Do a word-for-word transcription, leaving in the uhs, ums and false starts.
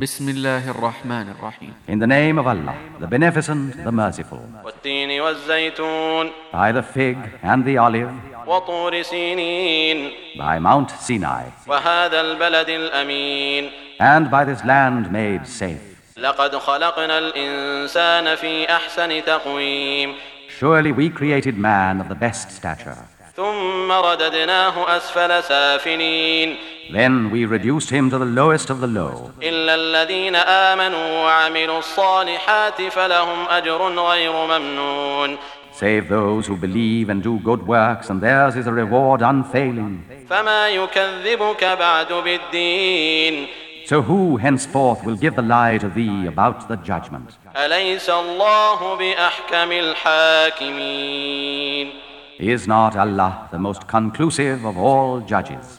Bismillahir Rahmanir Rahim. In the name of Allah, the Beneficent, the Merciful. والتين والزيتون By the fig and the olive, وطور سينين by Mount Sinai, وهذا البلد الأمين and by this land made safe. لقد خلقنا الإنسان في أحسن تقويم Surely we created man of the best stature. ثم رددناه أسفل سافلين Then we reduced him to the lowest of the low. إلا الذين آمنوا وعملوا الصالحات فلهم أجر غير ممنون Save those who believe and do good works, and theirs is a reward unfailing. فما يكذبك بعد بالدين So who henceforth will give the lie to thee about the judgment? أليس الله بأحكم الحاكمين Is not Allah the most conclusive of all judges?